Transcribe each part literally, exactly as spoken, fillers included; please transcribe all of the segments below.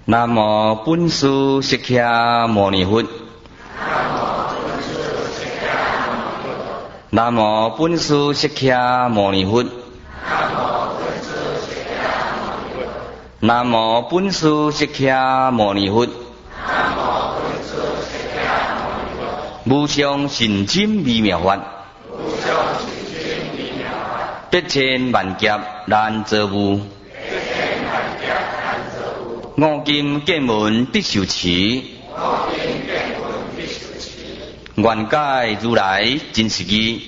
南无本师释迦牟尼佛。南无本师释迦牟尼佛。南无本师释迦牟尼佛。无上甚深微妙法，百千万劫难遭遇。五金见闻必受持，愿解如来真实义。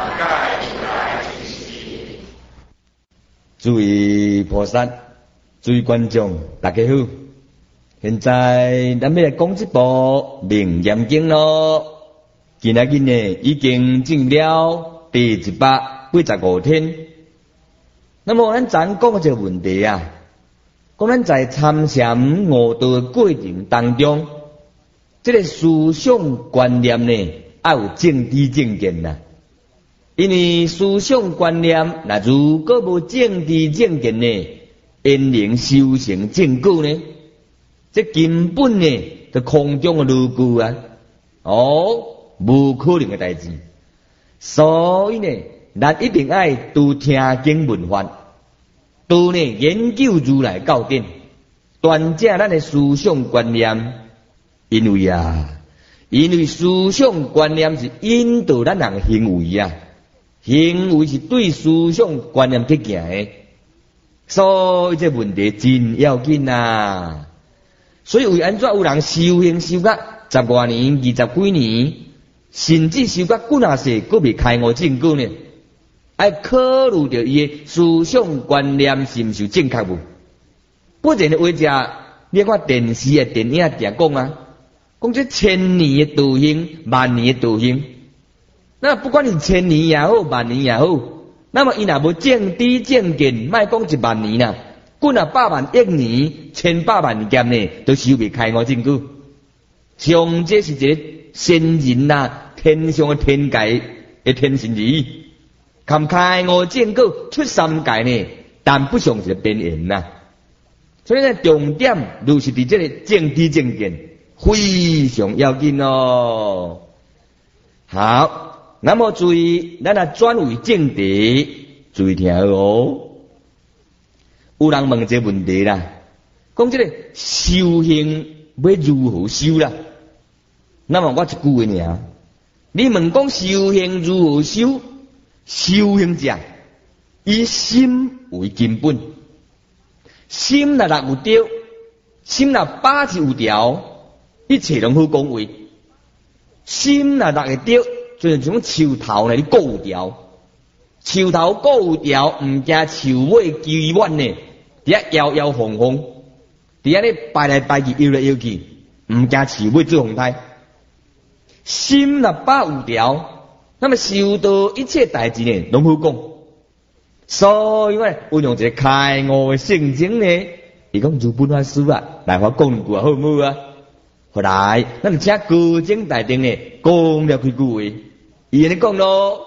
诸位菩萨，诸位观众，大家好。现在咱要来讲一部《楞严经》咯。今仔日呢，已经进入了第一百八十五天。那么咱昨讲个一个问题啊，讲咱在参禅悟道的过程当中，这个思想观念呢，要有正知正见呐。因为思想观念，那如果无正知正见呢，因能修成正果呢？这根本呢，就空中的如故啊！哦，无可能的代志。所以呢，咱一定要多听经闻法，多呢研究如来教典，端正咱的思想观念。因为啊，因为思想观念是引导咱人行为啊，行为是对思想观念去行的，所以这问题真要紧啊！所以为安怎有人修行修到十多年、二十几年，甚至修到几若岁，佫未开悟正果呢？要考虑到伊的思想观念是毋是正确无？不然的话，者你看电视啊、电影常讲啊，讲这千年的道行、万年的道行。那不管你千年也好、万年也好，那么伊若无正知正见，莫讲一万年啦。几若百万亿年、千百万劫呢，都修未开悟正果。像这是一个仙人呐、啊，天上的天界的天神儿，含开悟正果出三界呢，但不像是边缘呐。所以呢，重点就是伫这个正知正见，非常要紧哦。好，那么注意，咱啊转为正题，注意听哦。有人问一个问题啦，讲这个修行要如何修啦？那么我一句话尔，你问讲修行如何修？修行者以心为根本，心若若有对，心若把持有条，一切拢好讲话。心若若会对，就像树头呢，你顾有条，树头顾有条，毋惊树尾枝弯呢。伫遐摇摇晃晃，伫遐咧摆来摆去，摇来摇去，毋惊树尾做风台。心若把有条，那么修道一切代志呢，拢好讲。所以呢，运用一个开悟的圣经呢，伊讲如本法师啊，来我讲两句好唔好啊？后来，咱就请高僧大德呢，讲了几句话，伊安尼讲咯，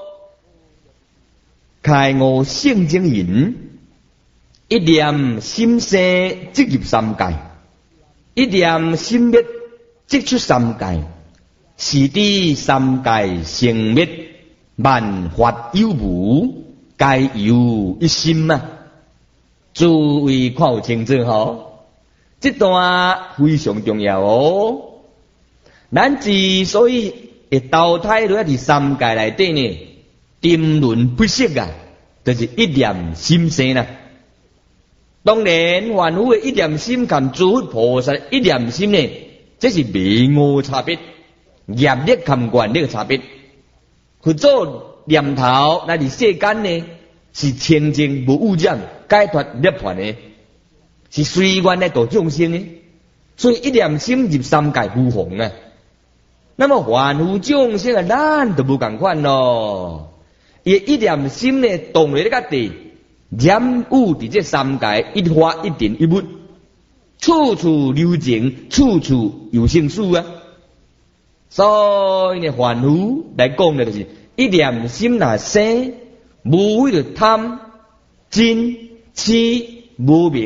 开悟圣经言。一念心生即入三界，一念心灭即出三界，是知三界成灭，万法有无，皆由一心啊！诸位看有清楚吼，这段非常重要哦。咱之所以会投胎落伫三界内底呢，沉沦不息啊，就是一念心生啦。当然，凡夫的一念心跟诸佛菩萨一念心呢，这是微妙差别，业力跟愿力的差别。去做念头，那伫世间呢，是清净无污染、解脱涅槃的，是随愿来度众生的。所以一念心入三界无妨啊。那么凡夫众生啊，咱就无共款咯。伊一念心呢，动在咧个地。染污伫这三界，一花一尘一物，处处留情，处处有生死啊！所以呢，凡夫来讲的就是一念心若生，无为着贪、嗔、痴、无明、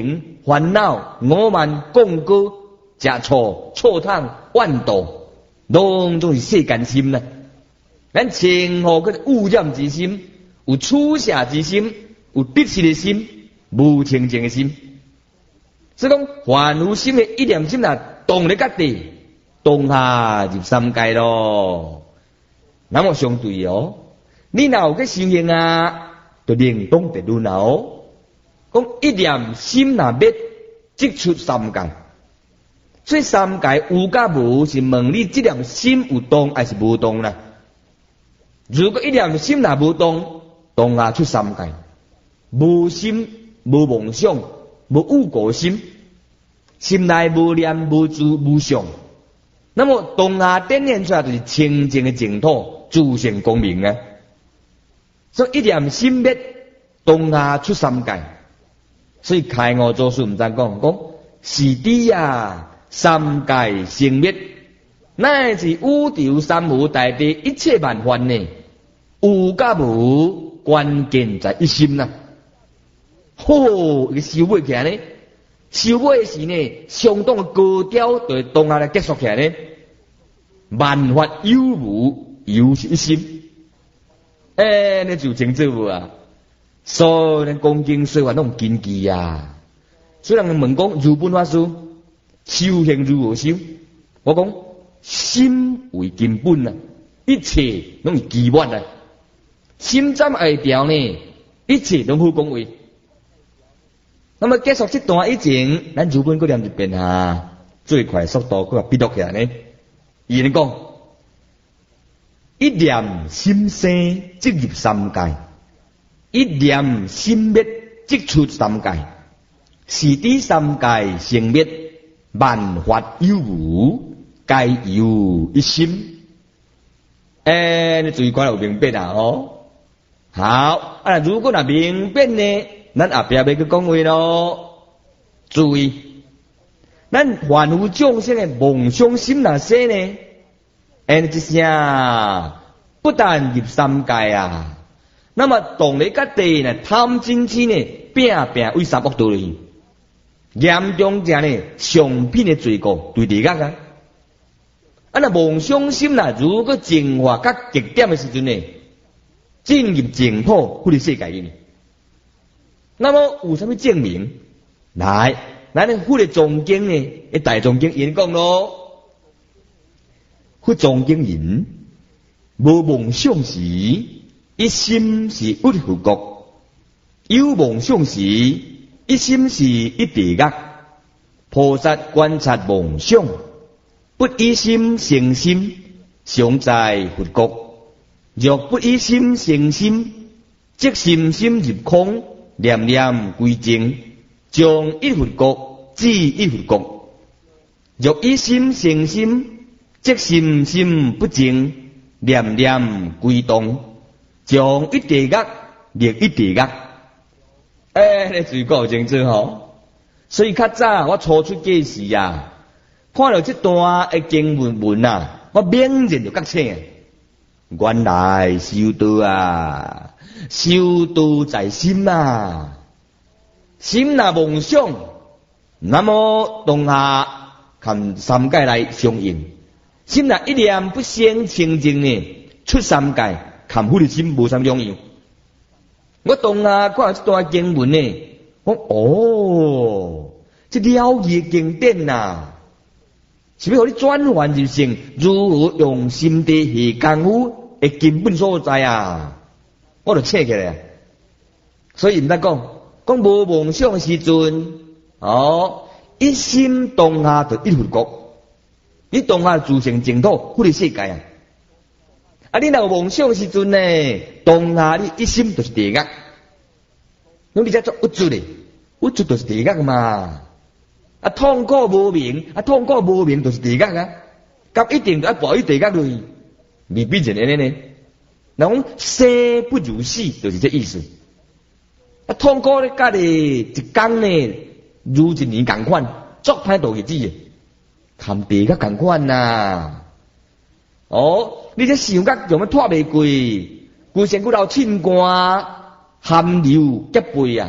烦恼、我慢、讲过、食醋、错汤、怨妒，拢总是世间心啦。咱称呼个污染之心，有取舍之心，有得失的心，无清净的心。所以讲，凡有心的一念心啊，动咧各地，动下入三界咯。那么相对哦，你若有个修行啊，就灵动得论哦。讲一念心若灭，即出三界。所以三界有甲无，是问你这念心有动还是无动啦？如果一念心若无动，动下出三界。无心、无梦想、无有过心，心内无念、无住、无想，那么动下展现出来就是清净的净土，自性光明啊！所以一念心灭，动下出三界。所以开悟祖师毋知讲讲是知啊，三界成灭，乃是宇宙三无大地一切万法呢，有甲无关键在一心呐。吼，伊修尾起来呢，修尾时呢，相当的高调，对动下来结束起来呢。万法有无，有是一心。诶、欸，那就清楚无啊？所以咱讲经说法拢禁忌啊。虽然问讲如本法师修行如何修，我讲心为根本啊，一切拢是基本啊。心怎会调呢？一切拢好讲话。那么结束这段以前，咱如本个念一遍啊，最快速度佢话闭录起来呢。伊咧讲，一念心生即入三界，一念心灭即出三界，是知三界成灭，万法有无，皆有一心。诶、欸，你注意看有明白啊？哦，好啊，如果若明白呢？咱后壁要去讲话咯，注意，咱凡有众生的梦想心若生呢，安尼一声不但入三界啊，那么动力各地呢，贪嗔痴呢，拼拼为三恶道里，严重者呢，上品的罪过对地狱啊。啊，那梦想心啦，如果净化到极点的时阵呢，进入净土，或者世界呢。那么有什么证明？来，咱咧佛的藏经呢？一大藏经言讲咯，佛藏经言，无梦想时，一心是一佛国；有梦想时，一心是一地狱。菩萨观察梦想，不一心成心，常在佛国；若不一心成心，即心心入空。念念归正，将一佛国至一佛国。若一心成心，即心心不正，念念归动，将一地狱立一地狱。诶、欸，你注意搞清楚吼。所以较早我初出家时啊，看到这段的经文文啊，我猛然就觉醒，原来修道啊。修道在心啊，心若梦想，那么当下看三界来相应；心若一念不生清净呢，出三界看佛的心无啥两样。我当下看这段经文呢，我哦，这了义经典呐、啊，是要互你转换人生，如何用心地下功夫的根本所在啊。我就切起来，所以唔得讲，讲无梦想的时阵，哦，一心当下就一佛国，你当下自成净土，佛的世界啊！啊，你若有梦想的时阵呢，当下你一心就是地狱，咁你才做不足嘞，不足就是地狱嘛。啊，痛苦无明，啊，痛苦无明就是地狱啊，咁一定要bỏ去地獄裏，未必就安尼呢。嗱，生不如死，就是这意思。啊，痛苦咧，家己一工呢，如一年共款，作歹度日子嘅，含地甲共款呐。哦，你这想甲用要拖袂过，规身骨头凊汗，汗流浃背啊，拖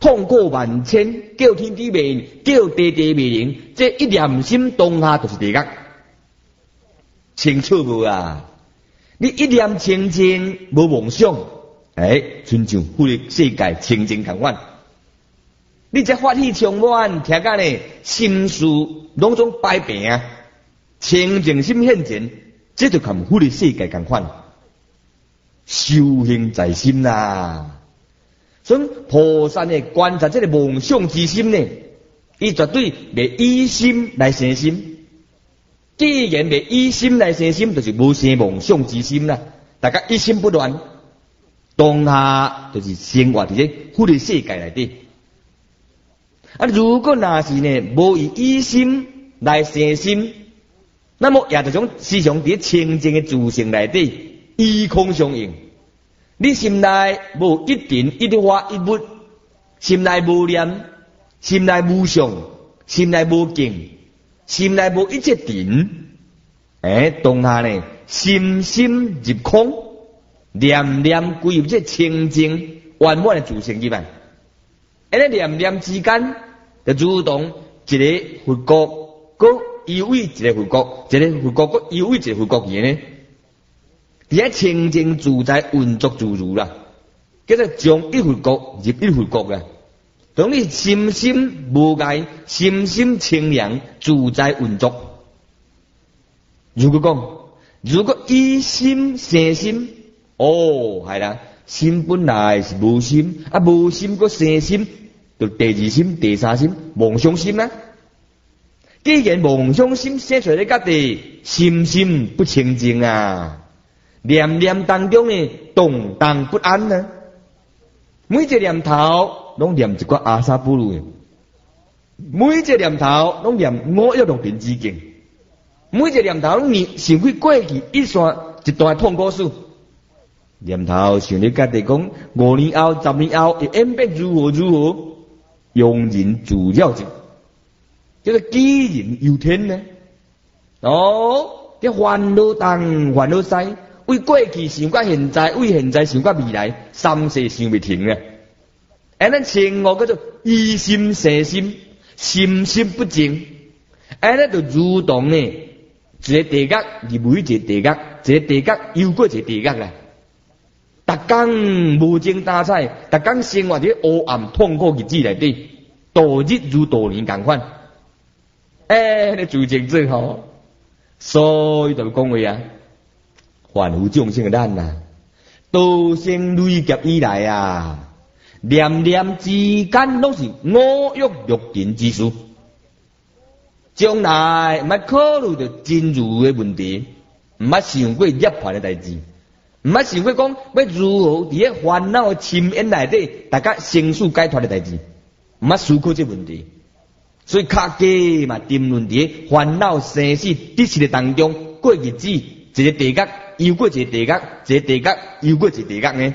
痛苦万千，叫天地未应，叫地地未灵，这一念心当下就是地狱。清楚无啊？你一念清净无妄想，哎，亲像富的世界清净同款。你这法喜充满，听讲呢，心事拢总摆平啊，清净心现前，这就跟富的世界同款。修行在心啦、啊，所以菩萨呢观察这个妄想之心呢，伊绝对袂以心来生心。既然袂以心来生心，就是无生妄想之心啦。大家一心不乱，当下就是生活伫这富的世界内底。啊，如果若是呢无以以心来生心，那么也就种时常伫清净的自性内底。依空相应，你心内无一定一花一物，心内无念，心内无想，心内无境，心内无一切定。诶，当下呢，心心入空，念念归入这清净圆满的自性入面。安尼念念之间，就如同一个佛国，搁依偎一个佛国，一个佛国搁依偎一个佛国去呢。伫遐清净自在运作自如啦，叫做从一佛国入一佛国啦。当你心心无碍，心心清凉，自在运作。如果讲，如果以心生心，哦，系啦，心本来是无心，啊无心搁生心，就第二心、第三心，妄想心啦。既然妄想心生出来家己，心心不清净啊。念念当中呢，动荡不安呢。每一个念头拢念一个阿萨布鲁，每一个念头拢念五欲六尘之境，每一个念头拢念想起过去一段一段痛苦事。念头想你家己讲，五年后、十年后会演变如何如何，庸人自扰之，叫做杞人忧天呢。哦，这烦恼东，烦恼西。为过去想到现在，为现在想到未来，三世想未停啊！安尼情我叫做依心生心，心心不静。安尼就如同呢一个地狱，入每一个地狱，一个地狱又过一个地狱啦。逐工无精打采，逐工生活伫黑暗痛苦日子内底，度日如度年共款。哎，你自证最好，所以就讲话啊。凡夫众生的咱啊，道生累劫以来啊，念念之间拢是五欲六尘之事。将来毋捌考虑到真如的问题，毋捌想过涅槃的代志，毋捌想过讲要如何伫个烦恼的深渊内底，大家生死解脱的代志，毋捌思考这问题。所以较加嘛，沉沦伫个烦恼生死得失的当中过日子，一个地狱。又过一个地狱，一个地狱又过一个地狱呢。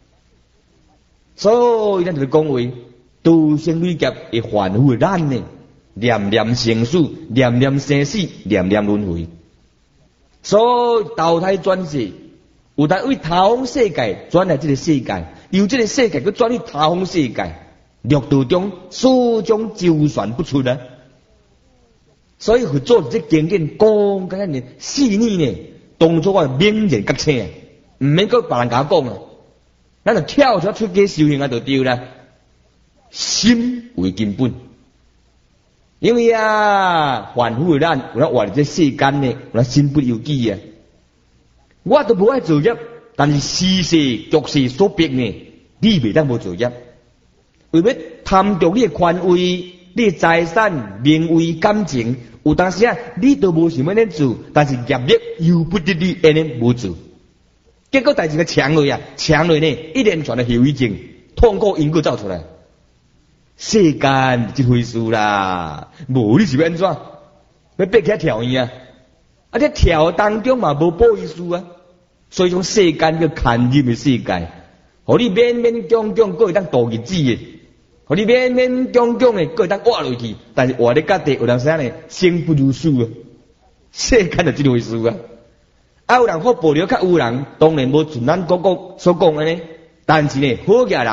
所以咱就讲话，道生累劫会凡夫的咱呢，念念生死，念念生死，念念轮回。所以投胎转世，有当为他方世界转来这个世界，由这个世界去转去他方世界，六道中始终周旋不出啊。所以佛祖这经典讲个呢细腻呢。当作我明言觉醒，唔免搁别人甲我讲啊，咱就跳出出家修行啊，就对啦。心为根本，因为啊，凡夫的咱有咱活伫这世间呢，有咱身不由己啊。我都无爱做业，但是时势局势所逼呢，你袂当无做业。为要贪着你的权位、你的财产、名位、感情。有当时啊，你都无想要恁做，但是业力又不得你安尼无做，结果代志个强落啊，强落呢，一连串的后遗症，痛苦因果走出来。世间即回事啦，无你是要安怎？要爬起来跳伊啊？啊，这跳当中嘛无保意思啊，所以种世间叫牵入的世界，互你勉勉强强过会当度日子的。互你勉勉强强的，个会当活落去，但是活咧家己有当时呢，生不如死啊！世间就即回事啊！啊，有人好报了，较有人当然无像咱哥哥所讲的呢。但是呢，好嘅人、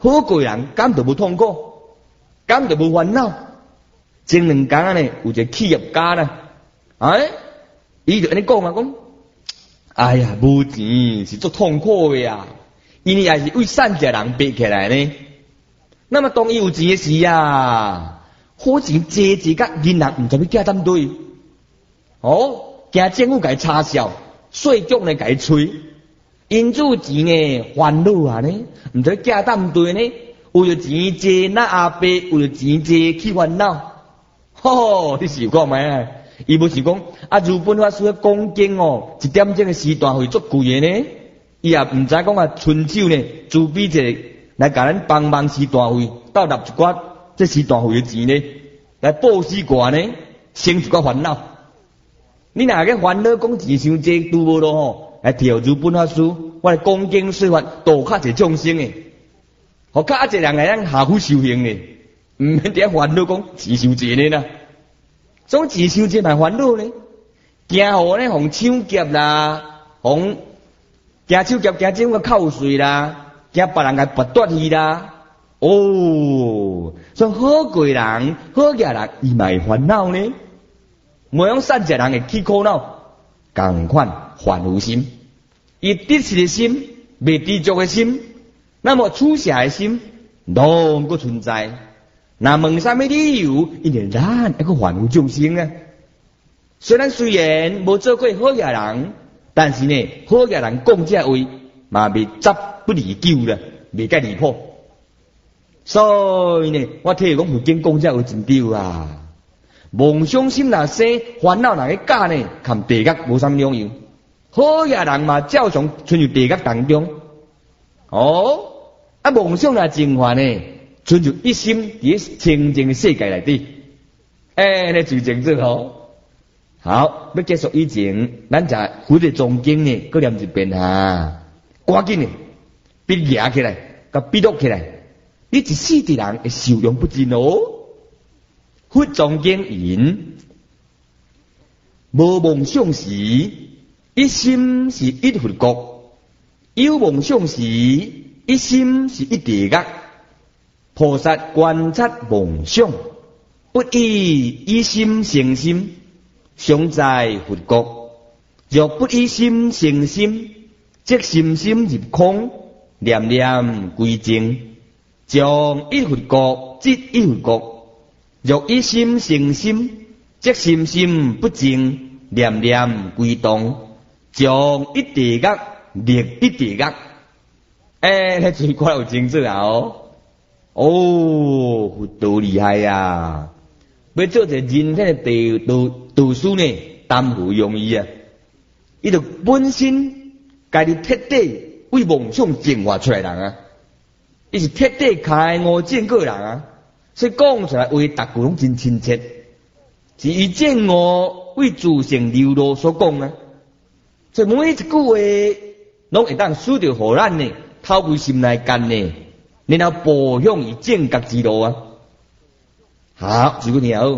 好过人敢就无痛苦，敢就无烦恼。前两天啊呢，有一个企业家啦，哎，伊就安尼讲啊，讲，哎呀，无钱是足痛苦的呀，因为也是为善食人逼起来呢。那么当伊有钱的时啊，好钱借一个银行唔知要加针对，哦，惊政府甲伊查销，税局呢甲伊催，因主钱呢烦恼啊呢，唔知加针对呢，为了钱借那阿伯，为了钱借去烦恼，吼、哦，你想看卖啊？伊无是讲啊，日本法师讲经哦，一点钟的时段会足贵的呢，伊也唔知讲啊，伸手呢，自比一个来甲咱帮忙时段费，到纳一寡这时段费的钱呢，来报时寡呢，省一寡烦恼。你若个烦恼讲钱伤济，拄无咯吼，来调日本法师，我来讲经说法，度较一众生诶，互较一个人来咱下苦修行诶，唔免伫遐烦恼讲钱伤济呢啦。总钱伤济嘛烦恼呢，惊互呢互抢劫啦，互惊抢劫惊政府扣税啦，惊别人甲拔夺去啦。哦，所以好过人、好业人，伊嘛会烦恼呢。无用善食人会起苦恼，共款烦恼心，伊得失的心、未知足的心，那么处下的心，拢个存在。那问啥物理由？因为咱一个凡夫众生啊。虽然虽然无做过好业人，但是呢，好业人讲这话嘛未执不离久啦，未解离谱。所以呢，我听讲佛经讲这话真对啊。梦想心若生，烦恼若个假呢，含地狱无啥物两样。好业人嘛，照常存入地狱当中。哦，啊梦想若净化呢？存入一心伫清净的世界内底，哎，你最正正好。好，要结束以前，咱就回到总经呢，搁念一遍哈。赶紧呢，笔夹起来，甲笔录起来，你一世的人会受用不尽哦。佛总经言：无梦想时，一心是一佛国；有梦想时，一心是一地狱。菩萨观察梦想，不以一心成心，常在佛国；若不以心成心，即心心入空，念念归净，将一佛国即一佛国；若一心成心，即心心不净，念念归动，将一地狱立一地狱。哎，那最快有清楚啊哦！哦，佛道厉害呀、啊！要做一个人体的道道道书呢，担不容易啊！伊就本身家己彻底为梦想净化出来人啊，伊是彻底开悟见过人啊，所以讲出来话，逐句拢真亲切，是以见悟为自性流露所讲啊。所以每一句话，拢会当使着互咱呢，透过心内干呢。然后步向以正觉之路啊！好，如果你好，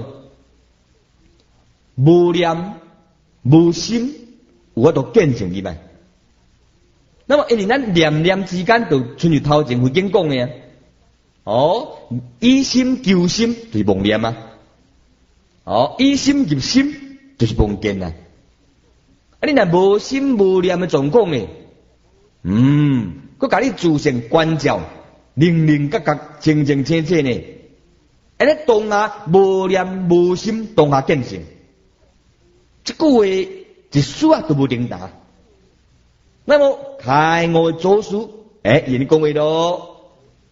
无念无心，我都见证你们。那么因为咱念念之间就存入头前佛经讲的啊，哦，以心求心就是妄念啊，哦，以心入心就是妄见啊。啊，你若无心无念的状况呢，嗯，佮甲你自性关照。零零角角，清清切切呢，安尼当下无念无心，当下见性。这句话一丝啊都无颠倒。那么开悟的祖师，哎，伊你讲话咯，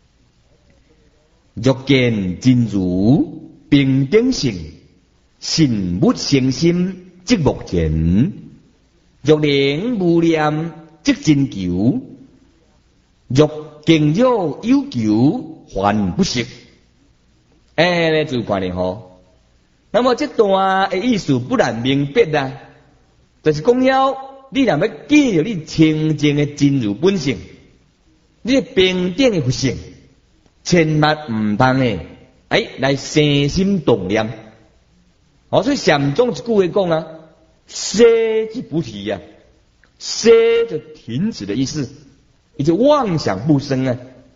若见真如平等性，信物成心即目前；若能无念即真求，若境若有求，还不息。哎，你注意看咧吼。那么这段的意思不难明白啦，就是讲了，你若要记着你清净的真如本性，你平等的佛性，千万唔通呢，哎，来生心动念。哦，所以禅宗一句话讲啊，舍即不提呀、啊，舍就停止的意思。也就妄想不生啊，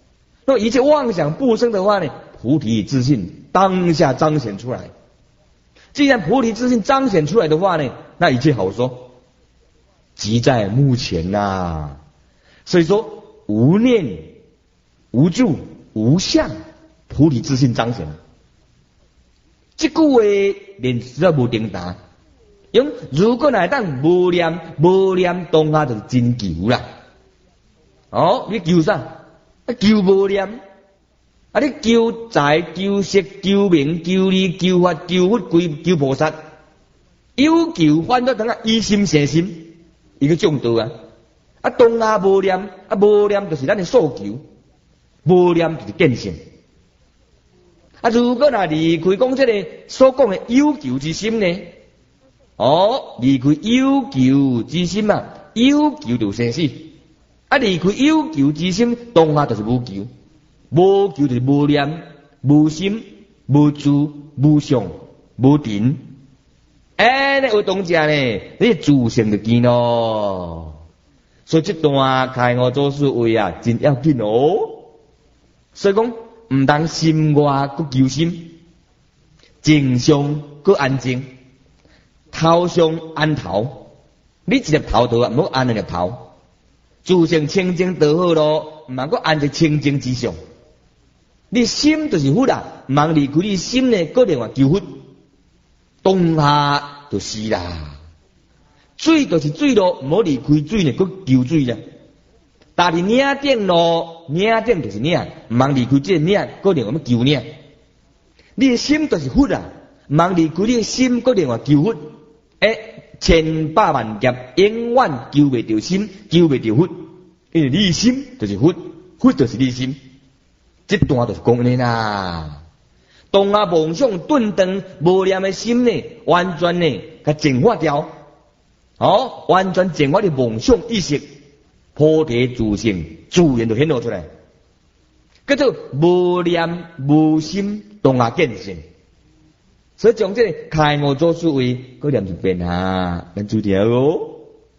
那么一切妄想不生的话呢，菩提自信当下彰显出来。既然菩提自信彰显出来的话呢，那一切好说，即在目前呐、啊。所以说，无念、无住、无相，菩提自信彰显。这句话连实在无定答。用如果来当无念，无念当下就是真求啦。哦，你求啥？啊，求无念。啊，你求财、求色、求名、求利、求法、求佛、求求菩萨，有求反倒等下依心生心，一个中道啊！啊，当下无念，啊无念就是咱的所求，无念就是见性。啊，如果若离开讲这个所讲的有求之心呢？哦，离开有求之心啊，有求就生死。啊，离开有求之心，当下就是无求。无求就是无念、无心、无住、无相、无定。哎，你有当家呢，你自性就见咯。所以这段开悟做事为啊，真要紧哦。所以讲，唔当心外搁求心，静上搁安静，头上安头。你一粒头头啊，唔好安两粒头。自性清净就好咯，唔通搁安在清净之上。你心就是佛啦，唔通离开你心呢，搁另外求佛，当下就是啦。水就是水咯，唔好离开水呢，搁求水啦。但是领顶咯，领顶就是领，唔通离开这个领，搁另外要求领。你的心就是佛啦，唔通离开你的心，搁另外求佛。诶，千百万劫永远求袂着心，求袂着佛，因为你的心就是佛，佛就是你的心。这段就是讲呢啦，当下妄想顿顿无念的心呢，完全呢，甲净化掉，哦，完全净化的妄想意识，菩提自性自然就显露出来，叫做无念无心当下见性。所以从这个开悟做思维，嗰念一遍啊，咱注条哦，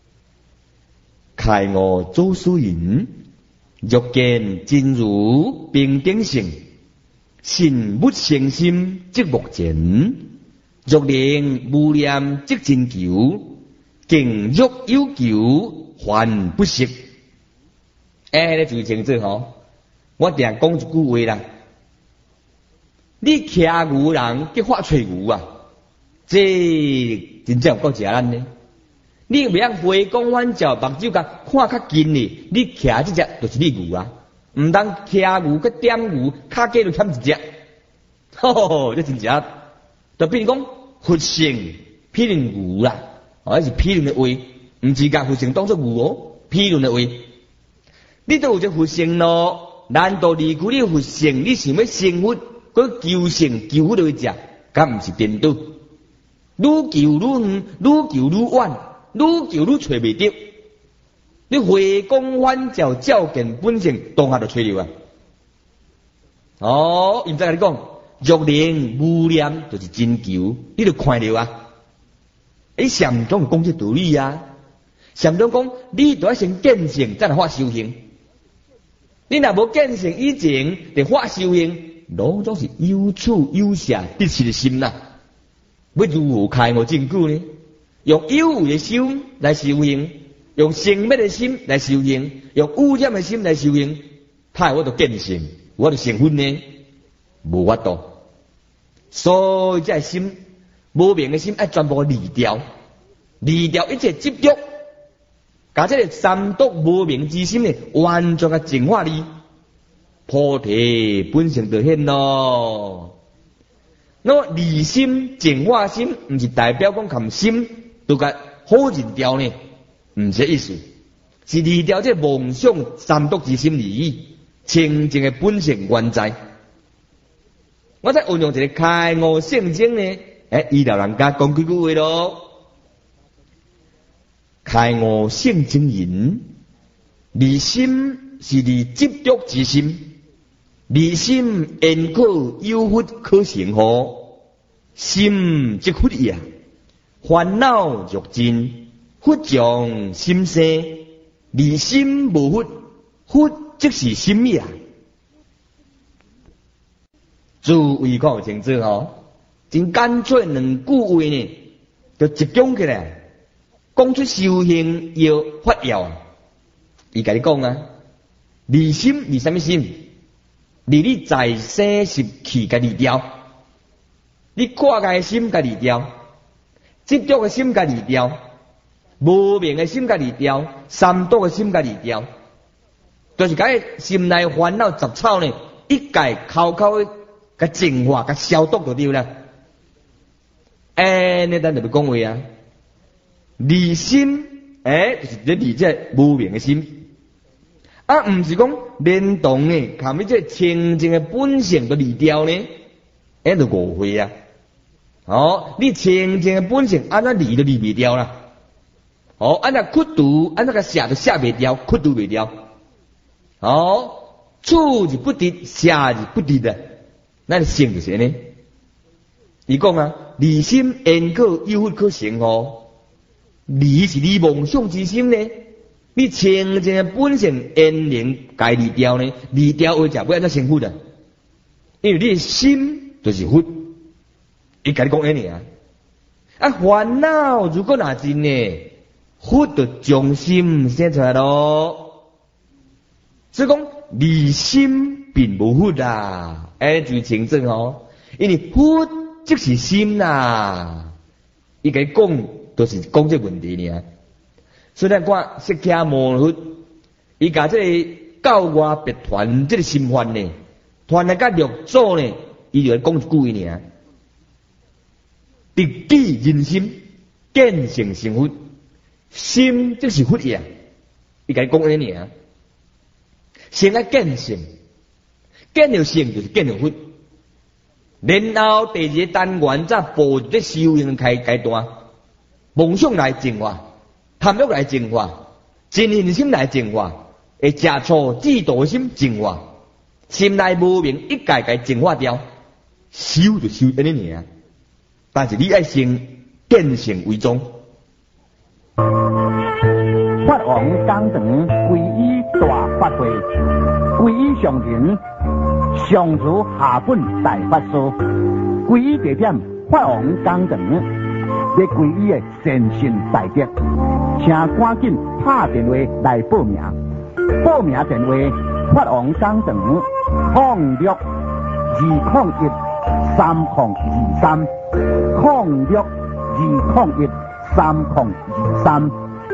开悟做思言。欲见真如平等性，信不生心即目前；欲令无念即真求，境欲有求还不息。哎，你注意清楚吼！我定讲一句话啦，你骑牛人去发吹牛啊，这真正有够吃咱呢。你袂晓回光返照，目睭甲看较近哩，你骑这只就是你牛啊，唔当骑牛佮点牛，卡价就欠一只。吼吼吼，这真正，就比如讲佛性批论牛啦，哦，是批论的话，唔是甲佛性当作牛哦，批论的话。你都有这佛性咯，难道离开你佛性，你想要成佛，佮求性求佛落去食，咁唔是颠倒？愈求愈远，愈求愈远。愈求愈找袂到，你回光返照照见本性，当下就找到啊！哦，现在跟你讲，欲令无念就是真求，你就看到啊！诶，禅宗讲这道理啊，禅宗讲你都要先见性，再来发修行。你若无见性以前，就发修行，拢总是有处有下得失的心啦。要如何开悟证据呢？用有为的心来修行，用生灭的心来修行，用污染的心来修行，怕我都见性，我就成佛呢？无法度。所以这心无明的心，要全部离掉，离掉一切执着，把这个三毒无明之心呢，完全嘅净化你，菩提本性就显咯。那么离心净化心，唔是代表讲含心。都甲好认掉呢，唔是意思，是离掉这妄想三毒之心而已，清净的本性原在。我再运用一个开悟圣经呢，诶，医疗人家讲几句话咯。开悟圣经言：离心是离执着之心，离心因可有佛可成何？心即佛也。烦恼欲尽，佛将心生；离心无佛，佛即是心也。 诸位看有清楚吼，真干脆两句话呢，就集中起来，讲出修行要法要。伊甲你讲啊，离心离什么心？离你在生习气甲离掉，你挂个心甲离掉，执着个心甲离掉，无明个心甲离掉，三毒个心甲离掉，就是甲心内烦恼杂草呢，一概口口的甲净化、甲消毒就对啦。哎，你等下要讲话啊，离心，哎，就是咧离这无明个心。啊，唔是讲连同诶，含迄这清净诶本性都离掉呢，迄就误会啊！哦，你清净诶本性安怎离都离袂掉啦。哦，安怎屈度，安怎个写都写袂掉，屈度袂掉。哦，处是不敌，写是不敌的，那性就是安尼。伊讲啊，离心因果有法可成哦，离是你梦想之心呢。你清净的本性因缘该离掉呢？离掉为者不要再成佛的，因为你的心就是佛。伊甲你讲安尼啊，啊烦恼如果若真呢，佛就将心生出来咯。所以讲离心并无佛啦，哎，注意清楚哦，因为佛即是心啦。伊甲你讲都是讲这问题呢。所以咱看释迦牟尼佛，伊甲这个教外别传这个心法呢，传来甲六祖呢，伊就讲一句尔：直指人心，见性成佛。心即是佛呀，伊甲你讲安尼尔，先来见性，见了性就是见了佛。然后第二个单元则步入这修行开阶段，梦想来净化。贪欲来净化，真信心来净化，会食错嫉妒心净化，心内无明一概概净化掉，修就修安尼尔。但是你爱先见性为宗。 法王讲堂皈依大法会，皈依上人上如下本大法师，皈依地点法王讲堂。要皈依的善信大德，请赶紧打电话来报名。报名电话：法王讲堂零六二零一三零二三零六二零一三零二三。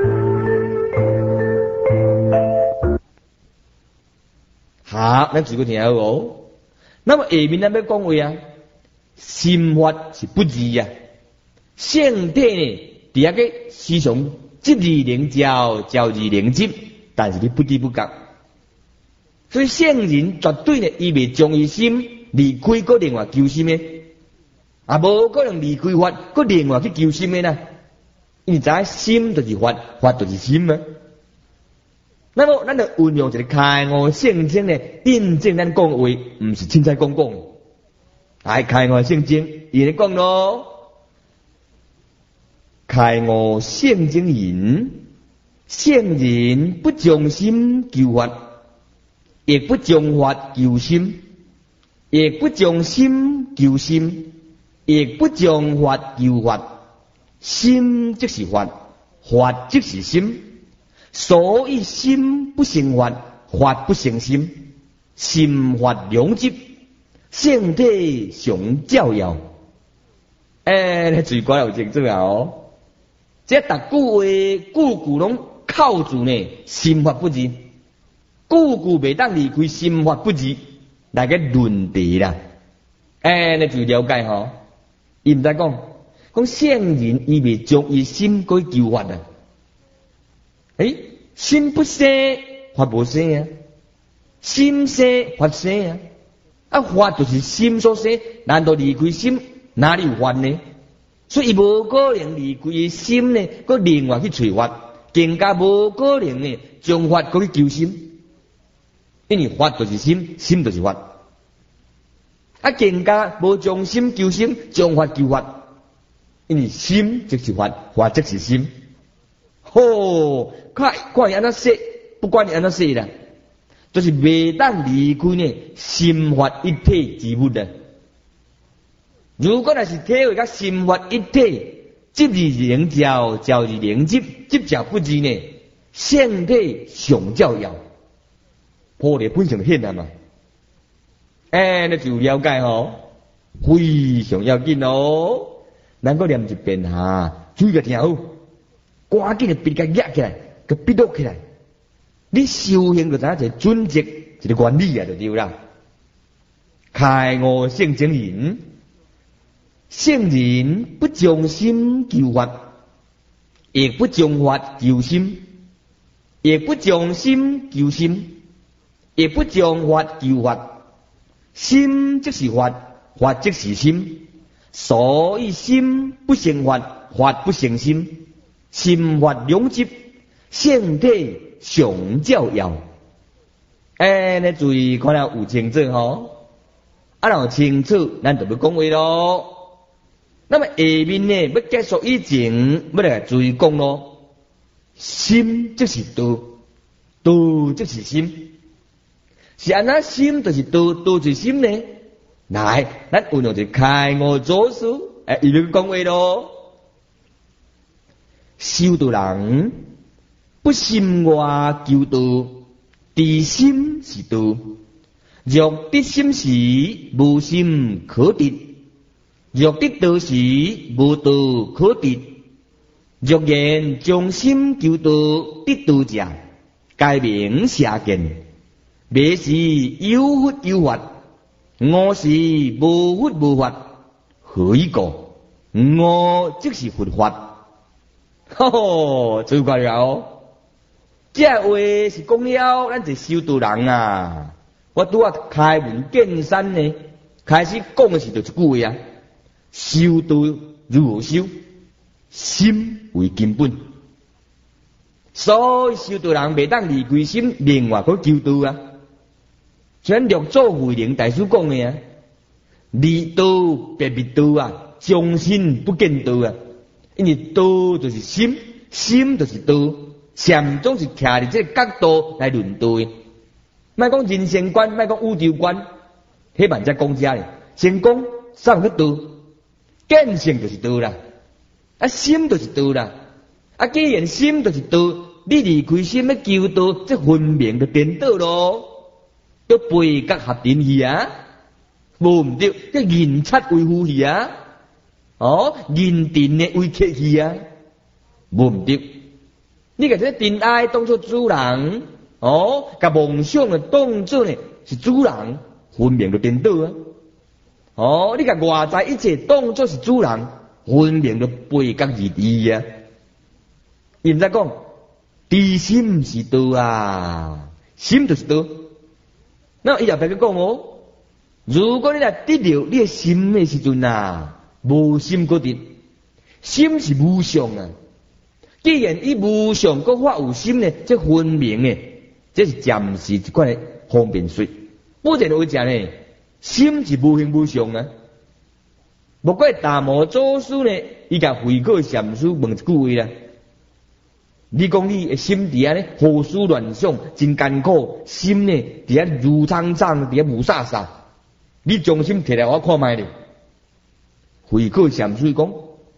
好，咱自己听好哦。那么下面咱要讲话啊，心法是不二啊。性体呢，第一个思想即而能教，教而能执，但是你不知不觉，所以圣人绝对呢，伊未将伊心离开个另外求心的，啊，无可能离开法个另外去求心的啦。因为知心就是法，法就是心啊。那么，咱就运用一个开悟圣经呢，印证咱讲的话，唔是凊彩讲讲，系开悟圣经，伊咧讲咯。开悟圣经言：圣人不将心求法，亦不将法求心，亦不将心求心，亦不将法求法。心即是法，法即是心。所以心不成法，法不成心，心法两执，圣体常照耀。哎，你最乖有清楚啊哦！这逐句话句句拢靠住呢，心法不二，句句袂当离开心法不二来个论题啦。哎，你就了解吼，伊毋知讲，讲圣人伊未将伊心改求法啊。诶，心不生，法无生啊；心生，法生啊。啊，法就是心所生，难道离开心哪里有法呢？所以无可能离开心呢，佮另外去找法，更加无可能呢将法佮去求心，因为法就是心，心就是法。啊，更加无将心求心，将法求法，因为心即是法，法即是心。吼，看看伊安怎说，不管你安怎说啦，就是袂当离开呢心法一体之物的。 如果若是体会甲心法一体，即而能照，照而能即，即照不二呢？性体上照耀，破例本上显啊嘛。哎，那就了解吼，非常要紧哦。咱个念一遍哈，注意个听好，赶紧个笔甲压起来，个笔录起来。你修行就知影一个准则，一个原理啊，就对啦。开悟性情人，圣人不将心求法，亦不将法求心，亦不将心求心，亦不将法求法。心即是法，法即是心，所以心不生法，法不生心，心法两执，性体上照耀。哎，你注意看了有清楚吼，啊，若清楚，咱就要讲话咯。那么下面呢，要结束以前，要来注意讲咯。心即是道，道即是心。是安那心就是道，道就是心呢？来，咱运用一开悟祖师，哎，伊就讲话咯。修道人不心外求道，知心是道。若得心时，无心可得；若得道时，无道可得。若然将心求道，得道者，该名邪见。迷是有佛有法，悟是无佛无法，何以故？悟即是佛法。吼吼，做过了。这话是讲了，咱是修道人啊。我拄啊开门见山呢，开始讲的是就一句话啊：修道如何修？心为根本。所以修道人袂当离开心，另外去求道啊。全六祖慧能大师讲的啊，离道别灭道啊，将心不见道啊。因为道就是心，心就是道，禅宗是徛伫这个角度来论道的。莫讲人生观，莫讲宇宙观，迄万才讲遮咧。先讲上个道，见性就是道啦，啊心就是道啦，啊既然心就是道，你离开心要求道，这分明就颠倒咯。都背角合点去啊，无唔对，这人七为夫去啊，哦，人定的为客去啊，无唔对。你甲这真爱当作主人，哦，甲梦想的当作呢是主人，分明就颠倒啊。哦，你甲外在一切当作是主人，分明就背角而离啊。现在讲，知心是道啊，心就是道。那伊也别个讲哦，如果你来得了你的心的时阵啊，无心可得，心是无相啊。既然伊无相，搁发有心呢，这分明呢，这是暂时一款的方便说。不然会讲呢，心是无形无相啊。不过大摩祖师呢，伊甲慧可禅师问一句话啦。你讲你的心底下呢，胡思乱想，真艰苦，心呢底下如苍苍，底下无煞煞。你将心摕来我看卖咧。慧可禅师讲，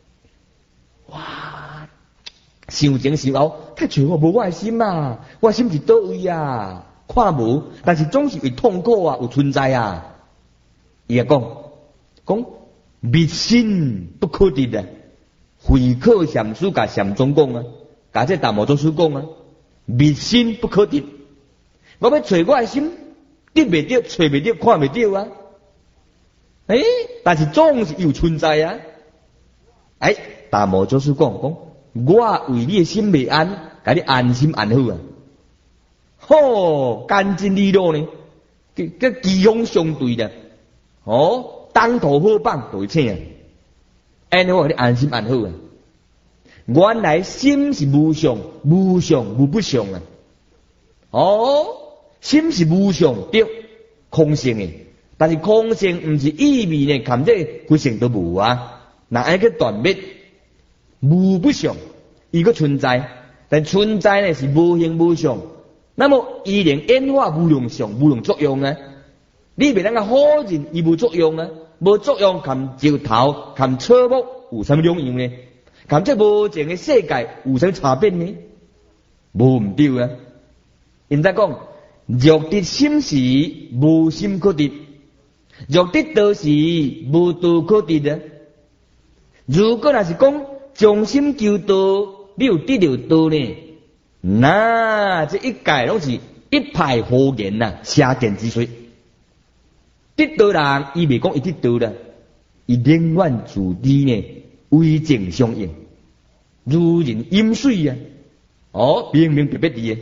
哇，想前想后，太找我无我的心啊，我的心是倒位啊？看无，但是总是为痛苦啊，有存在啊。伊也讲，讲密心不可得啊。慧可禅师甲禅宗讲啊。甲这大摩祖师讲啊，密心不可得。我要找我的心，得袂到，找袂到，看袂到啊。诶、欸，但是总是有存在啊。诶、欸，大摩祖师讲讲，我为你的心未安，甲你安心安好啊。吼，干净利落呢，跟跟机锋相对的。哦，当头好棒对称啊。安尼我甲你安心安好啊。原来心是无相，无相无不相啊！哦，心是无相对空性的，但是空性唔是意味呢，含这规性都无啊。那爱去断灭，无不相，伊个存在，但存在呢是无形无相，那么伊连演化无量相、无量作用啊！你袂当个否认伊无作用啊！ 无作用，含石头、含草木有啥物两样呢？含这无情的世界有啥物差别呢？无毋对啊！因在讲，若得心时，无心可得；若得道时，无道可得啊！如果若是讲将心求道，你有得到道呢？那这一概拢是一派胡言呐，邪见之说。得道人，伊未讲伊得道啦，伊宁愿自知呢，为正相应，如人饮水啊！哦，明明白白的。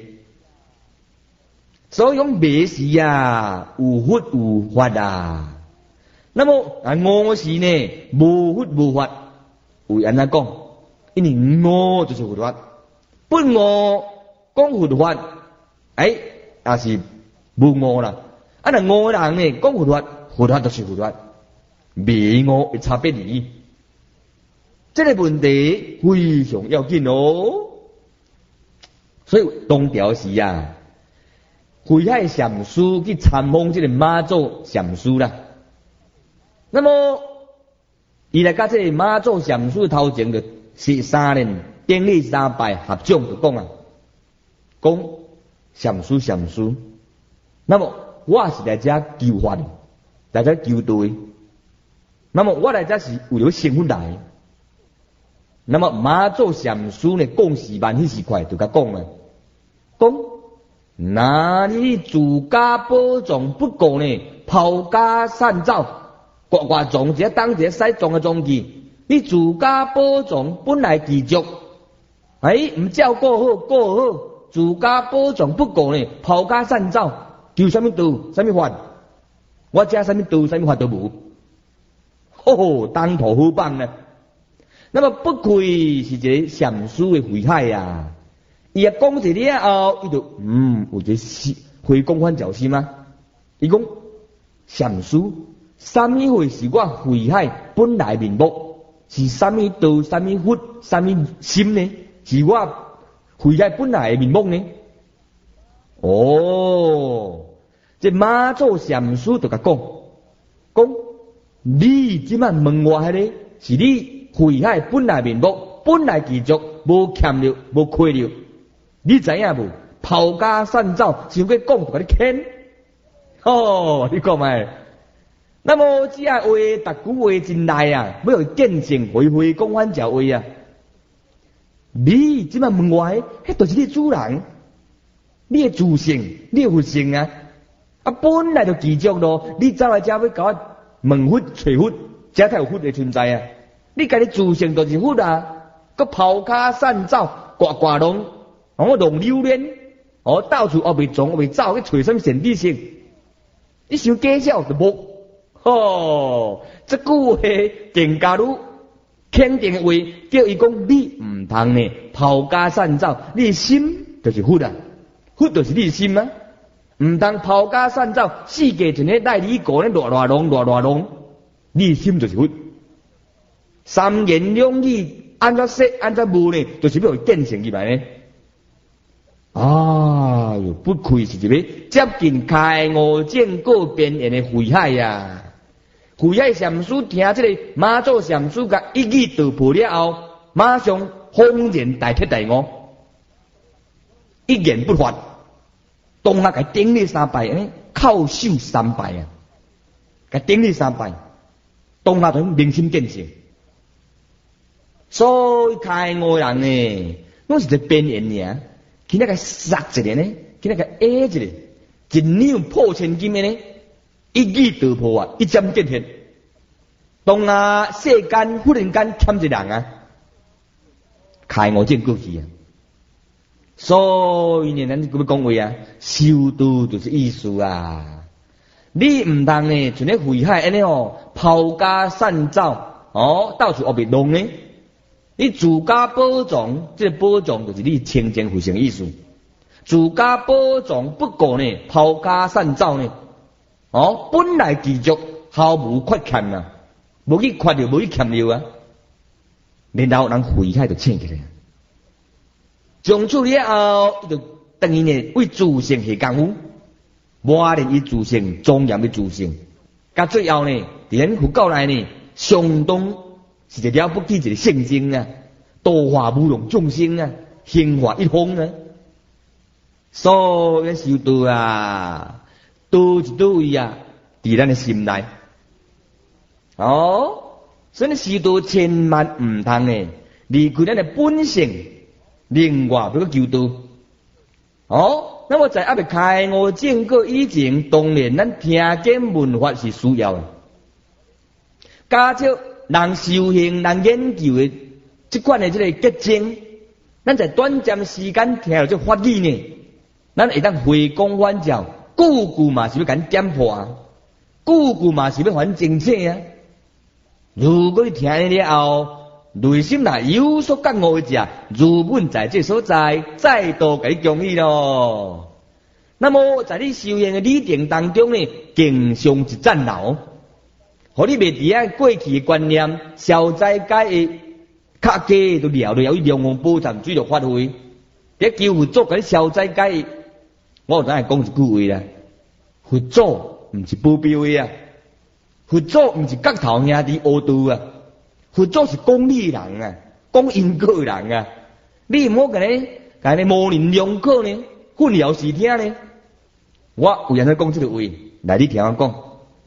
所以讲迷时啊，有佛有法啊。那么啊，悟时呢，无佛无法。为安怎讲？因为悟就是佛法，不悟讲佛法，哎，也是无悟啦。啊，那悟人呢，讲佛法，佛法就是佛法，未悟会差别哩。这个问题非常要紧哦。所以当调时啊，慧海禅师去参访这个马祖禅师啦。那么，伊来甲这个马祖禅师头前的十三年顶礼三拜合掌就讲啊，讲禅师禅师。那么我是来这求法的，来这求道的。那么我来这是为了成佛来。那么马祖禅师呢，讲时万迄时快就甲讲啊，讲那你自家保重不过呢，抛家散走，呱呱撞一个当一个使撞个撞去，你自家保重本来继续，哎，唔照顾好顾好，自家保重不过呢，抛家散走，求什么道，什么法？我遮什么道，什么法都无，吼，当头好棒呢！那么不愧是一个禅师的慧海呀！伊也讲一了后，伊就嗯，有一个回光返照心啊！伊讲禅师，什么会是我慧海本来面目？是什么道、什么佛、什么心呢？是我慧海本来的面目呢？哦，这马祖禅师就甲讲，讲你即摆问我迄个，是你慧海本来面目，本来继续无欠了，无亏了。你知影无？抛家散走，想要讲就甲你牵。哦，你讲卖。那么这话，逐句话真耐啊，要有见证回回讲返照话啊。你即摆问我，迄就是你主人，你的自性，你的佛性啊。啊，本来就继续咯。你走来遮要甲我问佛找佛，遮才有佛的存在啊。你家己自性就是佛啊，佮抛家散走，呱呱弄，哦弄榴莲，哦到处学袂撞，学袂走，去找什么神秘性？你想假笑就无，吼！这句话更加如肯定的话，叫伊讲你唔通呢，抛家散走，你的心就是佛啊，佛就是你的心啊，唔通抛家散走，世界一日带你过咧乱乱弄乱乱弄，你的心就是佛。三言两语，安怎说安怎无呢？就是要见成入来呢。啊哟，不愧是一个接近开悟见过边缘的慧海呀！慧海禅师听这个马祖禅师甲一语道破了后，马上轰然大彻大悟，一言不发，当下甲顶礼三拜，哎，叩首三拜啊，甲顶礼三拜，当下就明心见性。所以开悟人呢，拢是一个边缘尔，去那个杀一个呢，去那个 A 一个，一扭破千金的呢，一语道破啊，一针见血。当啊世间忽然间欠一人啊，开悟见过去啊。所以呢，咱咁要讲话啊，修道就是意思啊。你唔通呢，像咧慧海安尼哦，抛家散走，哦，到处学别弄呢。你自家保重，这个保重就是你清净佛性意思。自家保重不过呢，抛家散走呢，哦，本来继续毫无缺欠啊，无去缺了，无去欠了啊。然后人慧海就醒起来，从此了后，就等于呢为自性下功夫，磨练伊自性庄严的自性，甲最后呢，伫伫咱佛教内呢，相当是一了不起一个圣经啊，度化无量众生啊，兴化一方啊。所以修道啊，道一道位啊，伫咱的心内。哦，所以修道千万唔通呢，离开咱的本性，另外要去求道。哦。那么在还未开悟正果以前，当然咱听经闻法是需要的。加上人修行、人研究的这款的这个结晶，咱在短暂时间听到这法理呢，咱会当回光返照，句句嘛是要甲点破啊，句句嘛是要还精彩啊。如果你听了后，内心若有所觉悟者，如本在这所在，再度给你恭喜咯。那么在你修行的历程当中呢，经常一赞劳，互你袂伫啊过去的观念、消灾解的较低都了了，以龙王宝藏水就发挥。伫求佛祖给你消灾解，我有当然讲一句话啦：佛祖毋是保镖的啊，佛祖毋是角头兄弟乌道啊。佛祖是讲理人啊，讲因果人啊，你唔好甲你甲你模棱两可呢，混淆视听呢。我有人在讲这个话，来你听我讲，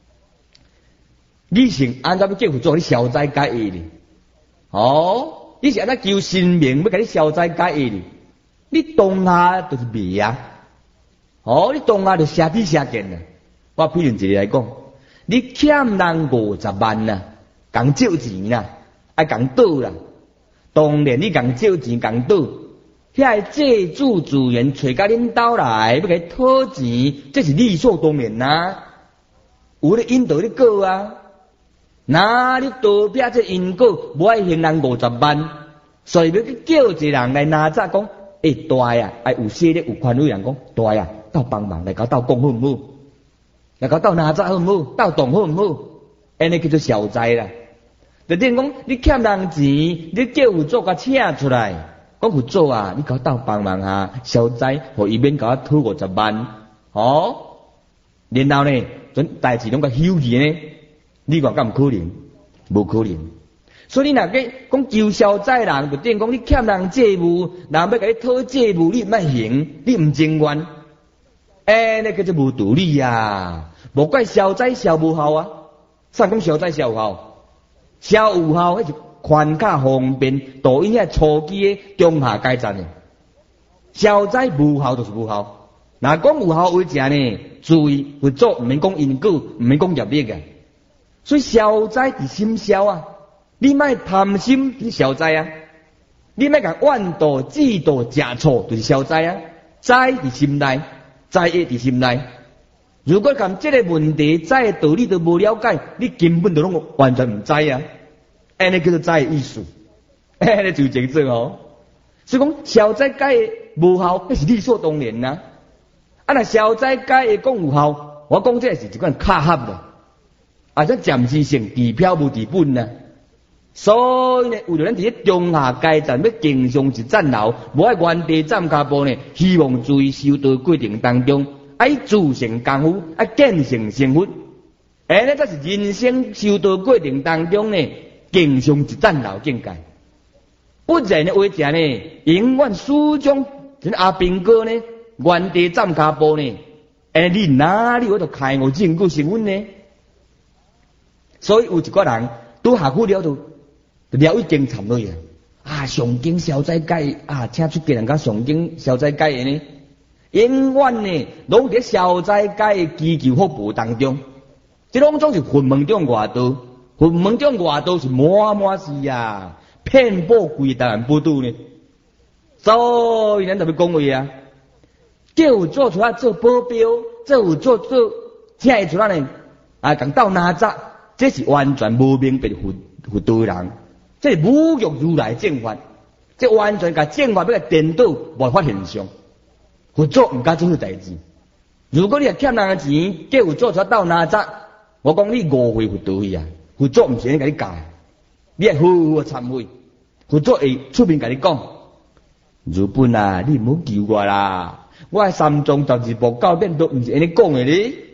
你是按照要叫佛祖你消灾解厄哩？哦，你是按照求神明要甲你消灾解厄哩？你当下就是迷啊！哦，你当下就瞎比瞎见啊！我譬如一个来讲，你欠人五十万啊，共借钱啦。爱共赌啦，当然你共借钱共赌，遐个借主自然找到恁兜来要给讨钱，这是理所当然啦。有咧引导你过啊，哪你道撇这因果，无爱还人五十万，所以要去叫一个人来拿早讲，诶、欸、大啊，爱有势力有权威人讲，大啊，斗帮忙来甲斗讲好唔好？来甲斗拿早好唔好？斗动好唔好？安尼叫做消灾啦。就等于讲，你欠人钱，你叫佛祖甲请出来，讲佛祖啊，你甲我斗帮忙下，消灾，互伊免甲我讨五十万，哦，然后呢，阵代志拢甲休去呢，你讲敢毋可能？无可能。所以你若个讲求消灾人，就等于讲你欠人债务，人要甲你讨债务，你毋爱还，你毋情愿，哎，那叫做无道理啊！无怪消灾消无效啊，啥讲消灾消有效？消有效，迄是宽较方便，导引遐初期的中下阶层的。消灾无效就是无效。若讲有效为者呢，注意佛祖毋免讲因果，毋免讲业力嘅。所以消灾伫心消啊，你莫贪心去消灾啊，你莫甲怨妒、嫉妒、食醋就是消灾啊。灾伫心内，灾业伫心内。如果含这个问题，灾的道理都无了解，你根本就拢完全唔知啊！安尼叫做灾的意思，安尼就正正哦。所以讲消灾解无效，那是理所当然呐、啊。啊，若消灾解讲有效，我讲这是一款巧合的，啊，这暂时性治标无治本呐、啊。所以呢，为了咱伫咧中下阶层要经常一战牢，无爱原地站脚步呢，希望注意修道过程当中。爱自成功夫，爱见成成佛，哎，那才是人生修道过程当中呢，经常一战老境界。不然的话者呢，永远始终像阿兵哥呢，原地站脚步呢，哎，你哪里会得开悟正果成佛呢？所以有一个人拄下苦了就了已经惨落去啊！上经消灾解啊，请出家人甲上经消灾解呢。永远呢，拢伫消灾解的祈求福报当中，这拢总是佛门中外道，佛门中外道是满满是啊，遍布规台湾宝岛呢。所以咱特别讲话啊，叫有做出来做保镖，做有做做请伊出来呢，啊，共斗哪吒，这是完全无明白佛佛道人，这是侮辱如来正法，这完全甲正法要来颠倒无法现象。佛祖毋敢做好代志。如果你系欠人嘅钱，叫佛祖出斗哪吒，我讲你误会佛道去啊！佛祖毋是安尼甲你教，你系好好嘅忏悔。佛祖会出面甲你讲，如本啊，你唔好求我啦！我系三藏十二部教典都毋是安尼讲嘅咧。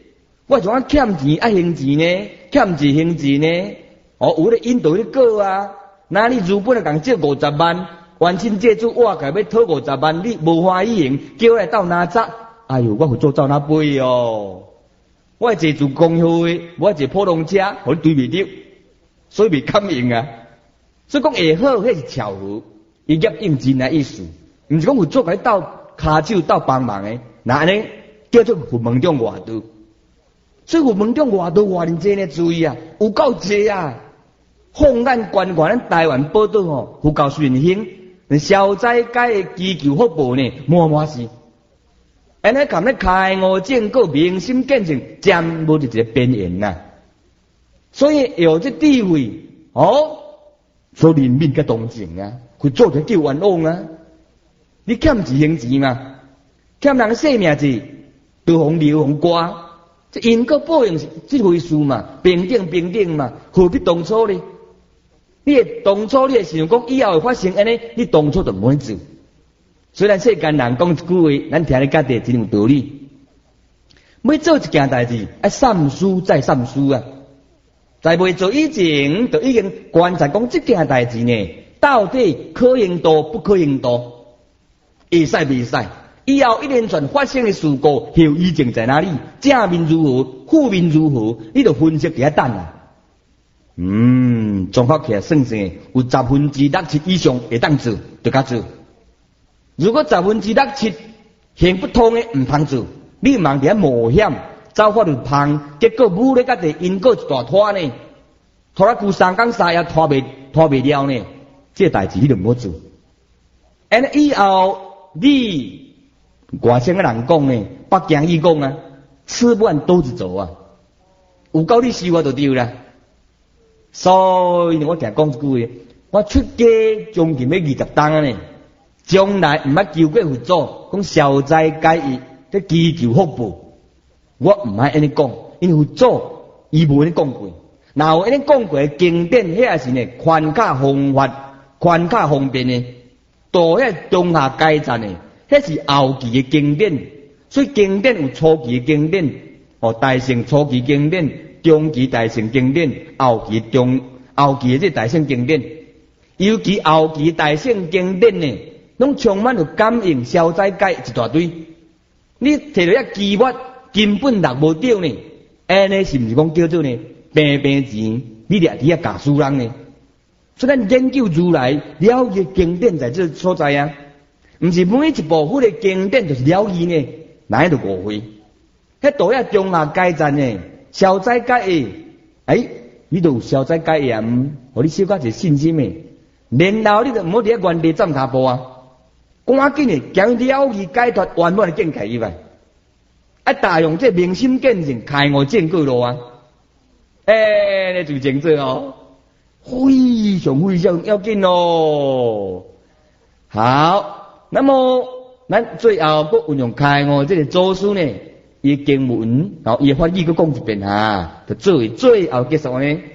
我像我欠钱爱还钱呢，欠钱还钱呢，哦，有咧引导咧过啊，那你如本来共借五十万，完成借主我甲要讨五十万，你无欢喜用，叫我来斗哪吒？哎哟，我会做走哪飞哦！我坐住公会，我坐普通车，互你对袂着，所以袂堪用啊。所以讲会好，迄是巧合，伊业应尽的意思，毋是讲有做甲你斗骹手斗帮忙的，那安尼叫做佛门中外道。所以佛门中外道偌认真咧注意啊，有够济啊！放眼观看咱台湾报道吼，佛教顺兴，消灾解的祈求福报呢，满满是。安尼含咧开悟正果，明心见性，占无就一个边缘呐。所以有这智慧哦，所怜悯甲同情啊，去做着救冤枉啊。你欠钱还钱嘛，欠人性命钱，就互留互刮，这因果报应是这回事嘛，平等平等嘛，何必当初呢？你会当初你会想讲以后会发生安尼，你当初就唔会做。虽然世间人讲一句话，咱听咧家己真有道理。要做一件代志，要三思再三思啊！在未做以前，就已经观察讲这件代志呢，到底可行度不可行度，会使未使？以后一连串发生的事故，后遗症在哪里？正面如何？负面如何？你就分析起来等啊！嗯，综合起来算算，有十分之六七以上会当做，就甲做。如果十分之六七行不通的唔通做，你忙伫遐冒险，走法律旁，结果武咧甲地因果一大拖呢，拖了久三工三夜拖袂拖袂了呢，这代志你就唔好做。安尼以后你外省嘅人讲呢，北京语讲啊，吃不完兜子走啊，有够你收我就对啦。所以我常讲一句话，我出家将近要二十档啊呢。将来唔捌求过佛祖，讲消灾解厄，这祈求福报，我唔爱安尼讲，因为佛祖伊无安尼讲过。若有安尼讲过的经典，迄也是呢宽卡方法、宽卡方便的，度迄中下阶层的，迄是后期的经典。所以经典有初期的经典，哦，大乘初期经典、中期大乘经典、后期中后期的这大乘经典，尤其后期大乘经典呢。拢充满着感应、消灾解一大堆，你摕到遐基物根本落无着呢，安尼是毋是讲叫做呢平平钱？你掠伫遐教书人呢？所以咱研究如来了解经典在这所在啊，毋是每一部分的经典就是了义呢，哪就误会？迄道遐中下阶层呢，消灾解厄，哎，你都有消灾解厄，互你小可一个信心的，然后你就毋好伫遐原地站脚步啊。赶紧的将了义解脱圆满的境界以外，啊，大用这明心见性开悟正果路啊！哎，你就正做哦，非常非常要紧哦。好，那么咱最后佫运用开悟这个祖师呢，伊经文，然后伊翻译佫讲一遍哈，就作为最后结束呢。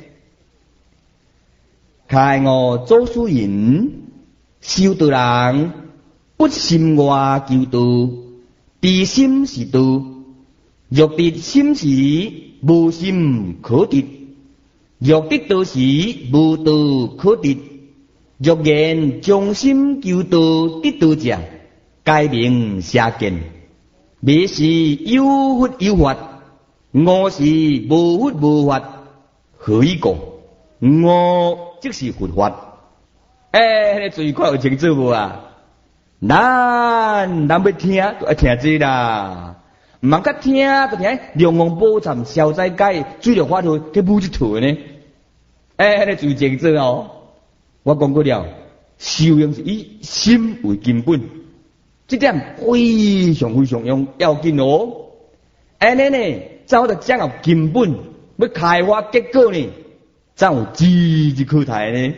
开悟祖师言：修道人。不心外求道，知心是道。若得心时，无心可得；若得道时，无道可得。若言将心求道，得道者，该名邪见。未是有佛有法，我是无佛无法，何以故？我即是佛法。哎，迄个最快有清楚无啊？咱咱要听，就要听这啦。唔通甲听，就听龙王宝忏、消灾解、水陆法度，去补一套呢。哎，迄个最正宗哦。我讲过了，修养是以心为根本，这点非常非常用要紧哦。安尼呢，才有得掌握根本，要开发结果呢，才有指日可待呢。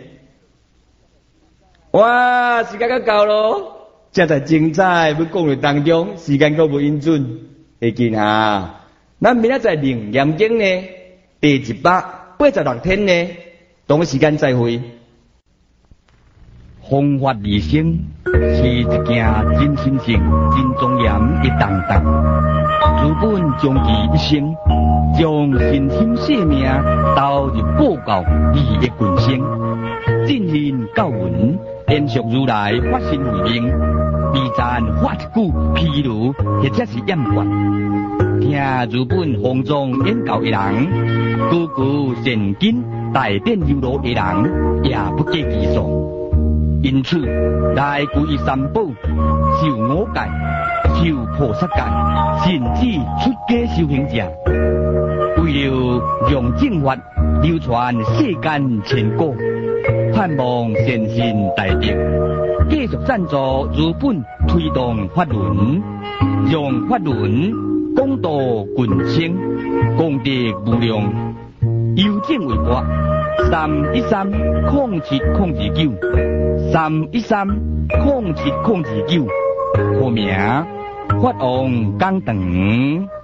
哇，时间够够咯。正在精彩要讲的当中，时间够无允准，会见哈。咱明仔载灵验经呢，第一百八十六天呢，同个时间再会。 弘法利生是一件真神圣、真庄严的重担，资本终其一生。 将身心性命投入报告义的群生，进行教文，延续如来法身慧命，未赞发一句披露或者是厌倦。听日本方丈演教的人，句句善经大典犹如的人，也不计其数。因此，来皈依三宝，受五戒，受菩萨戒，甚至出家修行者，为了让正法流传世间千古，盼望善信大德继续赞助日本推动法轮，让法轮广度群生，功德无量。邮政为拨三一三空七空二九，三一三空七空二九，户名法王讲堂。